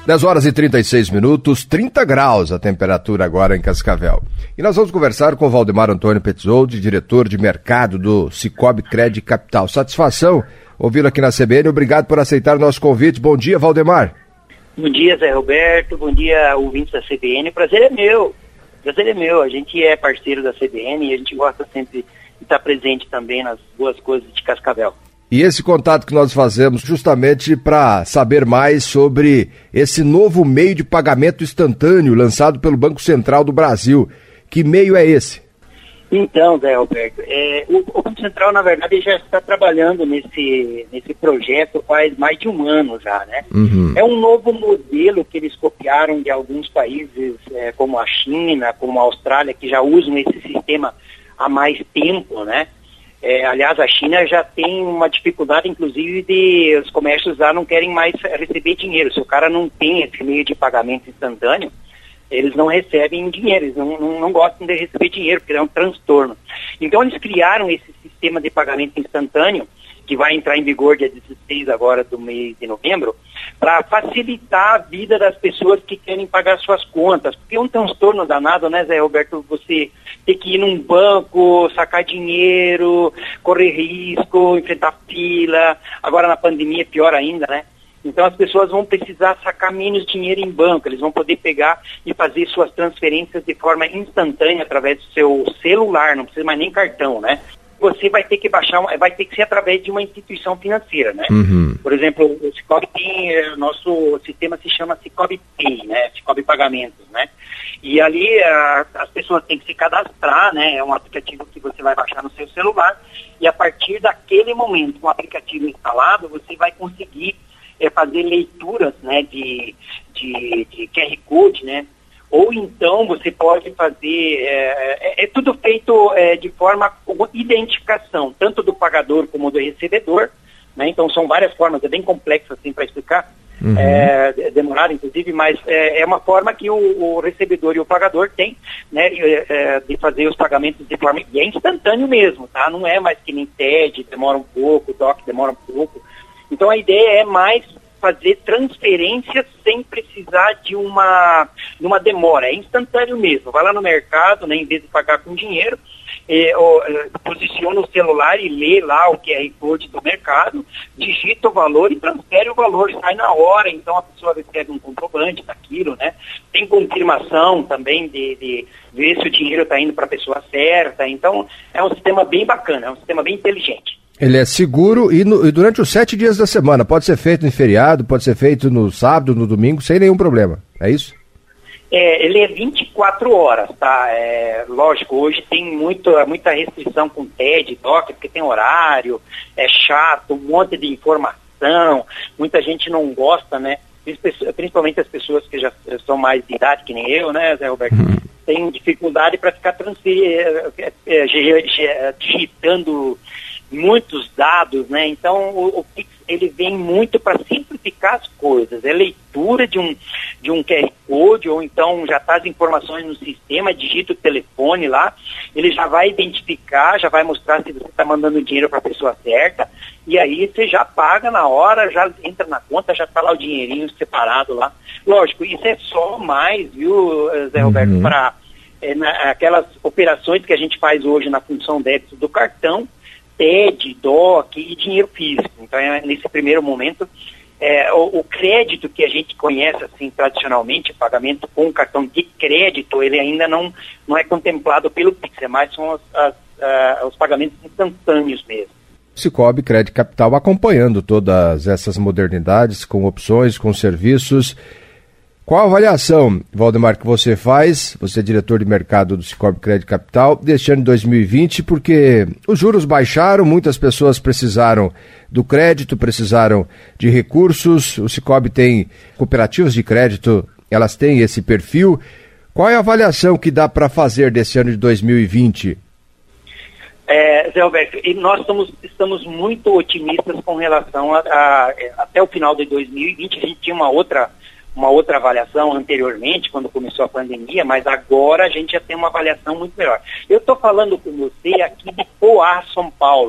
10 horas e 36 minutos, 30 graus a temperatura agora em Cascavel. E nós vamos conversar com o Valdemar Antônio Petzoldi, diretor de mercado do Sicoob Crédito Capital. Satisfação ouvi-lo aqui na CBN, obrigado por aceitar o nosso convite. Bom dia, Valdemar. Bom dia, Zé Roberto, bom dia, ouvintes da CBN. Prazer é meu, a gente é parceiro da CBN e a gente gosta sempre de estar presente também nas boas coisas de Cascavel. E esse contato que nós fazemos justamente para saber mais sobre esse novo meio de pagamento instantâneo lançado pelo Banco Central do Brasil. Que meio é esse? Então, Zé Roberto, o Banco Central, na verdade, já está trabalhando nesse projeto faz mais de um ano já, né? Uhum. É um novo modelo que eles copiaram de alguns países, como a China, como a Austrália, que já usam esse sistema há mais tempo, né? Aliás, a China já tem uma dificuldade, inclusive, de os comércios lá não querem mais receber dinheiro. Se o cara não tem esse meio de pagamento instantâneo, eles não recebem dinheiro, eles não gostam de receber dinheiro, porque é um transtorno. Então, eles criaram esse sistema de pagamento instantâneo, que vai entrar em vigor dia 16 agora do mês de novembro, para facilitar a vida das pessoas que querem pagar suas contas. Porque é um transtorno danado, né, Zé Roberto, você ter que ir num banco, sacar dinheiro, correr risco, enfrentar fila. Agora na pandemia é pior ainda, né? Então as pessoas vão precisar sacar menos dinheiro em banco, eles vão poder pegar e fazer suas transferências de forma instantânea através do seu celular, não precisa mais nem cartão, né? Você vai ter que vai ter que ser através de uma instituição financeira, né? Uhum. Por exemplo, o Sicoob tem, nosso sistema se chama Sicoob Pay, né? Sicoob Pagamentos, né? E ali as pessoas têm que se cadastrar, né? É um aplicativo que você vai baixar no seu celular e a partir daquele momento, com o aplicativo instalado, você vai conseguir fazer leituras, né? De QR Code, né? Ou então você pode fazer, é tudo feito de forma com identificação, tanto do pagador como do recebedor, né? Então são várias formas, é bem complexo assim para explicar, uhum. Demorado inclusive, mas é uma forma que o recebedor e o pagador têm, né, de fazer os pagamentos de forma, e é instantâneo mesmo, tá? Não é mais que nem TED, demora um pouco, DOC demora um pouco. Então a ideia é mais fazer transferências sem precisar de uma demora, é instantâneo mesmo. Vai lá no mercado, né, em vez de pagar com dinheiro, posiciona o celular e lê lá o QR Code do mercado, digita o valor e transfere o valor, sai na hora, então a pessoa recebe um comprovante daquilo, né? Tem confirmação também de ver se o dinheiro está indo para a pessoa certa, então é um sistema bem bacana, é um sistema bem inteligente. Ele é seguro e durante os 7 dias da semana. Pode ser feito em feriado, pode ser feito no sábado, no domingo, sem nenhum problema. É isso? Ele é 24 horas, tá? Lógico, hoje tem muita restrição com TED, DOC, porque tem horário, é chato, um monte de informação, muita gente não gosta, né? Principalmente as pessoas que já são mais de idade, que nem eu, né, Zé Roberto? Tem dificuldade para ficar digitando muitos dados, né? Então o Pix ele vem muito para simplificar as coisas, é leitura de um QR Code, ou então já está as informações no sistema, digita o telefone lá, ele já vai identificar, já vai mostrar se você está mandando dinheiro para a pessoa certa, e aí você já paga na hora, já entra na conta, já está lá o dinheirinho separado lá. Lógico, isso é só mais, viu, Zé Roberto, para aquelas operações que a gente faz hoje na função débito do cartão, TED, DOC e dinheiro físico. Então, nesse primeiro momento, o crédito que a gente conhece, assim, tradicionalmente, pagamento com cartão de crédito, ele ainda não é contemplado pelo Pix, mais são os pagamentos instantâneos mesmo. Sicoob Crédito Capital acompanhando todas essas modernidades, com opções, com serviços. Qual a avaliação, Valdemar, que você faz, você é diretor de mercado do Sicoob Crédito Capital, deste ano de 2020, porque os juros baixaram, muitas pessoas precisaram do crédito, precisaram de recursos, o Sicoob tem cooperativas de crédito, elas têm esse perfil. Qual é a avaliação que dá para fazer desse ano de 2020? Zé Alberto, nós estamos muito otimistas com relação até o final de 2020, a gente tinha uma outra avaliação anteriormente, quando começou a pandemia, mas agora a gente já tem uma avaliação muito melhor. Eu estou falando com você aqui de Poá, São Paulo,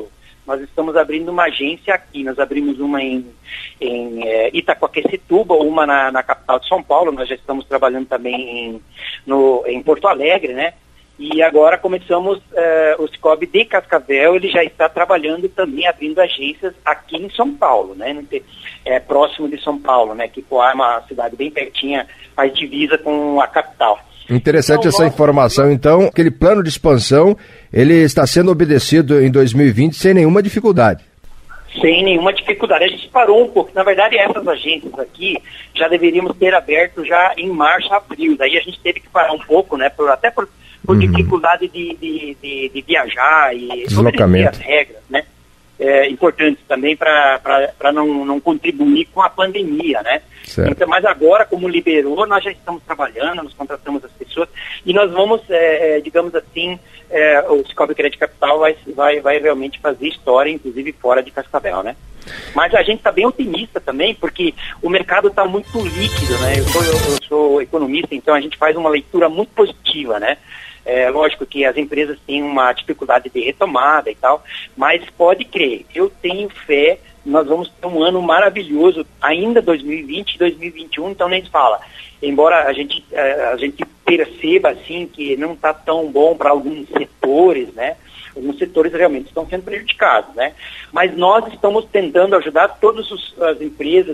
nós estamos abrindo uma agência aqui. Nós abrimos uma em Itaquaquecetuba, uma na capital de São Paulo. Nós já estamos trabalhando também em Porto Alegre, né? E agora começamos, o Cicobi de Cascavel, ele já está trabalhando também, abrindo agências aqui em São Paulo, né? Próximo de São Paulo, né? Que Poá é uma cidade bem pertinha, faz divisa com a capital. Interessante essa informação, então, aquele plano de expansão, ele está sendo obedecido em 2020 sem nenhuma dificuldade. Sem nenhuma dificuldade. A gente parou um pouco. Na verdade, essas agências aqui já deveríamos ter aberto já em março, abril. Daí a gente teve que parar um pouco, né? Até por dificuldade de viajar e deslocamento, as regras, né? Importantes também para não contribuir com a pandemia, né? Então, mas agora, como liberou, nós já estamos trabalhando, nós contratamos as pessoas e nós vamos, digamos assim, o Cicobi Crédito Capital vai realmente fazer história, inclusive fora de Cascavel, né? Mas a gente está bem otimista também, porque o mercado está muito líquido, né? Eu sou economista, então a gente faz uma leitura muito positiva, né? Lógico que as empresas têm uma dificuldade de retomada e tal, mas pode crer, eu tenho fé, nós vamos ter um ano maravilhoso, ainda 2020 e 2021, então nem se fala. Embora a gente perceba assim que não está tão bom para alguns setores, né? Alguns setores realmente estão sendo prejudicados, né? Mas nós estamos tentando ajudar todas as empresas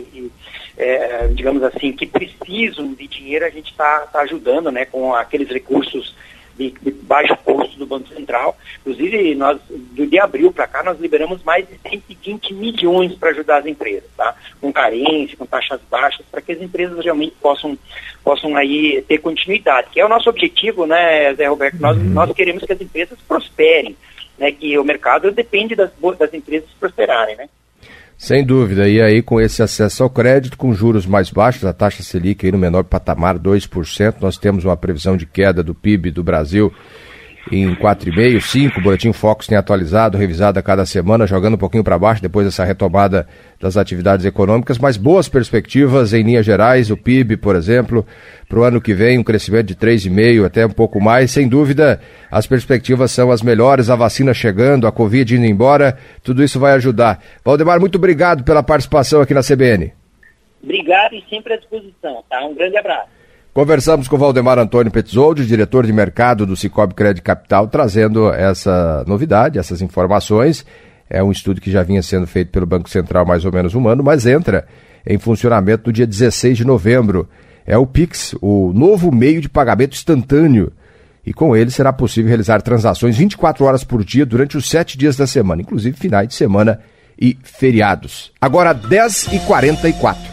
digamos assim, que precisam de dinheiro, a gente está ajudando, né? Com aqueles recursos de baixo custo do Banco Central. Inclusive, nós, de abril para cá, nós liberamos mais de 120 milhões para ajudar as empresas, tá? Com carência, com taxas baixas, para que as empresas realmente possam aí ter continuidade, que é o nosso objetivo, né, Zé Roberto? Nós queremos que as empresas prosperem, né? Que o mercado depende das empresas prosperarem, né? Sem dúvida, e aí com esse acesso ao crédito, com juros mais baixos, a taxa Selic aí no menor patamar, 2%, nós temos uma previsão de queda do PIB do Brasil em 4,5%, 5%, o Boletim Focus tem atualizado, revisado a cada semana, jogando um pouquinho para baixo depois dessa retomada das atividades econômicas, mas boas perspectivas em linhas gerais, o PIB, por exemplo, para o ano que vem, um crescimento de 3,5%, até um pouco mais, sem dúvida, as perspectivas são as melhores, a vacina chegando, a Covid indo embora, tudo isso vai ajudar. Valdemar, muito obrigado pela participação aqui na CBN. Obrigado e sempre à disposição, tá? Um grande abraço. Conversamos com Valdemar Antônio Petzoldi, diretor de mercado do Cicobi Crédito Capital, trazendo essa novidade, essas informações. É um estudo que já vinha sendo feito pelo Banco Central há mais ou menos um ano, mas entra em funcionamento no dia 16 de novembro. É o Pix, o novo meio de pagamento instantâneo. E com ele será possível realizar transações 24 horas por dia durante os 7 dias da semana, inclusive finais de semana e feriados. Agora 10h44.